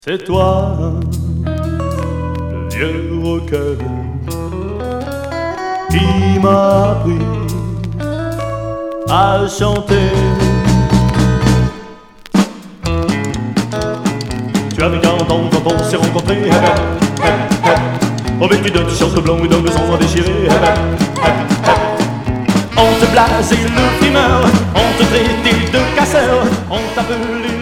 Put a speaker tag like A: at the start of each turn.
A: C'est toi, le vieux rocker, qui m'a appris à chanter. Tu avais 40 ans quand on s'est rencontrés, revêtu d'un t-shirt blanc et d'un veston déchiré. On te blasait le frimeur, on te traitait de casseur, on t'appelait